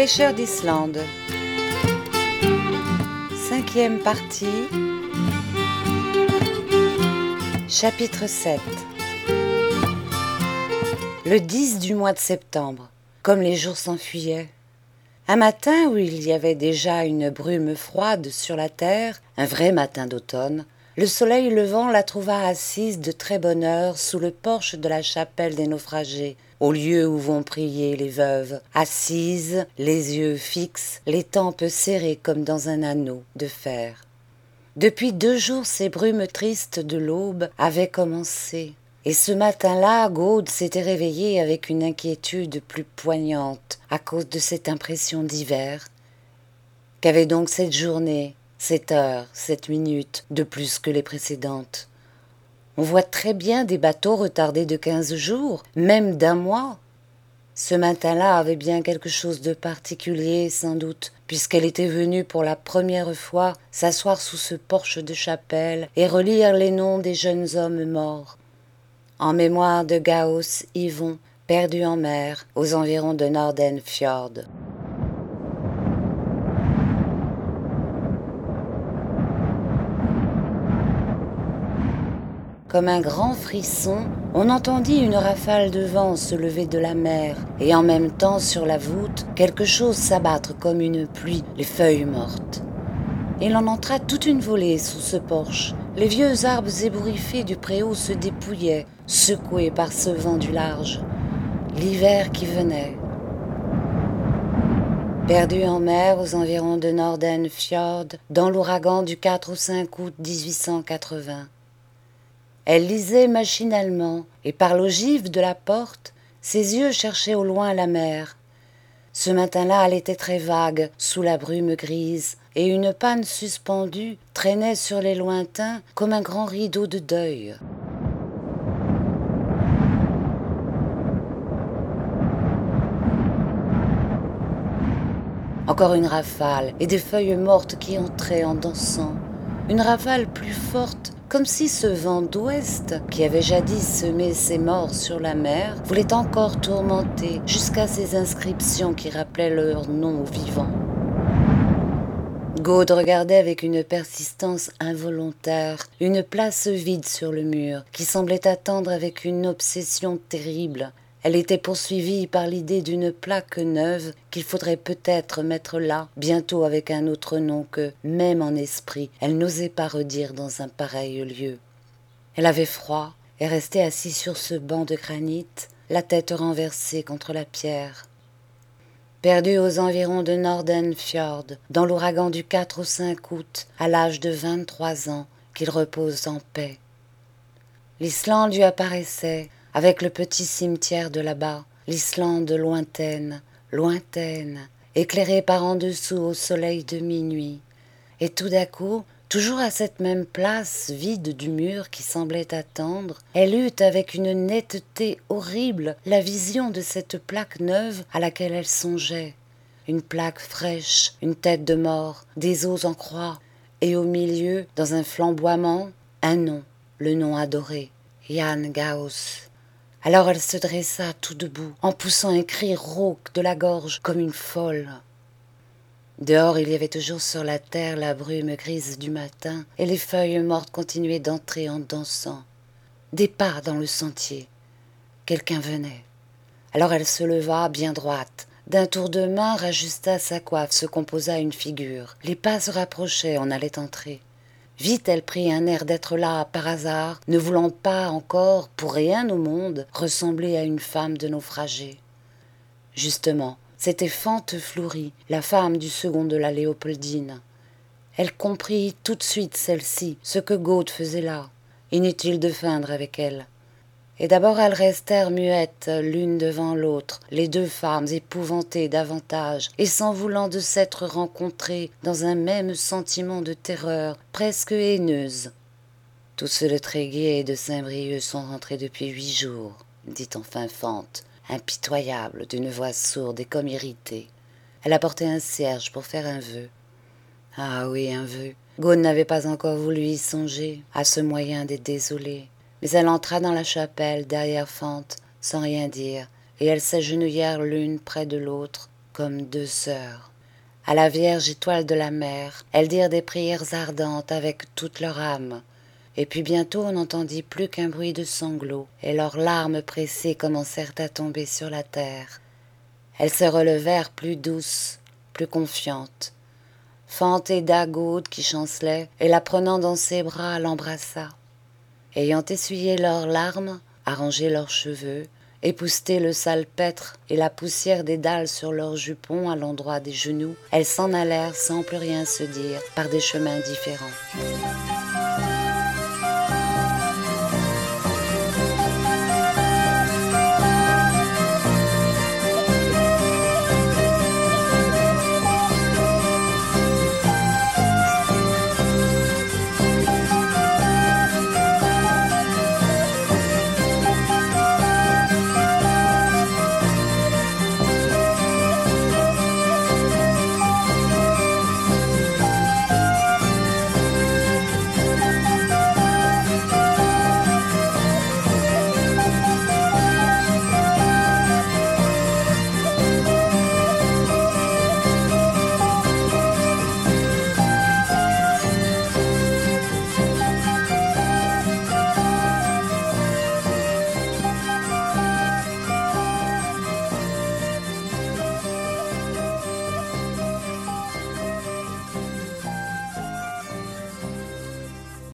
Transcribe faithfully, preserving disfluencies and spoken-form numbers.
Pêcheurs d'Islande. Cinquième partie. Chapitre sept. Le dix du mois de septembre, comme les jours s'enfuyaient. Un matin où il y avait déjà une brume froide sur la terre, un vrai matin d'automne, le soleil levant la trouva assise de très bonne heure sous le porche de la chapelle des naufragés, au lieu où vont prier les veuves, assises, les yeux fixes, les tempes serrées comme dans un anneau de fer. Depuis deux jours, ces brumes tristes de l'aube avaient commencé, et ce matin-là, Gaude s'était réveillée avec une inquiétude plus poignante à cause de cette impression d'hiver. Qu'avait donc cette journée, cette heure, cette minute de plus que les précédentes? On voit très bien des bateaux retardés de quinze jours, même d'un mois. Ce matin-là avait bien quelque chose de particulier, sans doute, puisqu'elle était venue pour la première fois s'asseoir sous ce porche de chapelle et relire les noms des jeunes hommes morts. En mémoire de Gauss Yvon, perdu en mer, aux environs de Nordenfjord. Comme un grand frisson, on entendit une rafale de vent se lever de la mer, et en même temps sur la voûte, quelque chose s'abattre comme une pluie, les feuilles mortes. Il en entra toute une volée sous ce porche. Les vieux arbres ébouriffés du préau se dépouillaient, secoués par ce vent du large. L'hiver qui venait. Perdu en mer aux environs de Nordenfjord, dans l'ouragan du quatre au cinq août dix-huit cent quatre-vingts. Elle lisait machinalement, et par l'ogive de la porte, ses yeux cherchaient au loin la mer. Ce matin-là, elle était très vague, sous la brume grise, et une panne suspendue traînait sur les lointains comme un grand rideau de deuil. Encore une rafale, et des feuilles mortes qui entraient en dansant. Une rafale plus forte, comme si ce vent d'ouest, qui avait jadis semé ses morts sur la mer, voulait encore tourmenter jusqu'à ces inscriptions qui rappelaient leurs noms aux vivants. Gaude regardait avec une persistance involontaire une place vide sur le mur, qui semblait attendre avec une obsession terrible. Elle était poursuivie par l'idée d'une plaque neuve qu'il faudrait peut-être mettre là, bientôt avec un autre nom que, même en esprit, elle n'osait pas redire dans un pareil lieu. Elle avait froid et restait assise sur ce banc de granit, la tête renversée contre la pierre. Perdue aux environs de Nordenfjord, dans l'ouragan du quatre au cinq août, à l'âge de vingt-trois ans, qu'il repose en paix. L'Islande lui apparaissait, avec le petit cimetière de là-bas, l'Islande lointaine, lointaine, éclairée par en dessous au soleil de minuit. Et tout d'un coup, toujours à cette même place vide du mur qui semblait attendre, elle eut avec une netteté horrible la vision de cette plaque neuve à laquelle elle songeait. Une plaque fraîche, une tête de mort, des os en croix, et au milieu, dans un flamboiement, un nom, le nom adoré, Jan Gauss. Alors elle se dressa tout debout, en poussant un cri rauque de la gorge comme une folle. Dehors, il y avait toujours sur la terre la brume grise du matin, et les feuilles mortes continuaient d'entrer en dansant. Des pas dans le sentier. Quelqu'un venait. Alors elle se leva, bien droite. D'un tour de main, rajusta sa coiffe, se composa une figure. Les pas se rapprochaient, on allait entrer. Vite, elle prit un air d'être là par hasard, ne voulant pas encore, pour rien au monde, ressembler à une femme de naufragé. Justement, c'était Fante Fleury, la femme du second de la Léopoldine. Elle comprit tout de suite celle-ci, ce que Gaude faisait là. Inutile de feindre avec elle. Et d'abord elles restèrent muettes, l'une devant l'autre, les deux femmes épouvantées davantage, et s'en voulant de s'être rencontrées dans un même sentiment de terreur, presque haineuse. « Tous ceux de Tréguier et de Saint-Brieuc sont rentrés depuis huit jours, » dit enfin Fante, impitoyable, d'une voix sourde et comme irritée. Elle apportait un cierge pour faire un vœu. Ah oui, un vœu. Gaude n'avait pas encore voulu y songer, à ce moyen des désolés. Mais elle entra dans la chapelle, derrière Fante, sans rien dire, et elles s'agenouillèrent l'une près de l'autre, comme deux sœurs. À la Vierge étoile de la mer, elles dirent des prières ardentes avec toute leur âme. Et puis bientôt on n'entendit plus qu'un bruit de sanglots, et leurs larmes pressées commencèrent à tomber sur la terre. Elles se relevèrent plus douces, plus confiantes. Fante aida Gaude qui chancelait, et la prenant dans ses bras l'embrassa. Ayant essuyé leurs larmes, arrangé leurs cheveux, épousseté le salpêtre et la poussière des dalles sur leurs jupons à l'endroit des genoux, elles s'en allèrent sans plus rien se dire, par des chemins différents.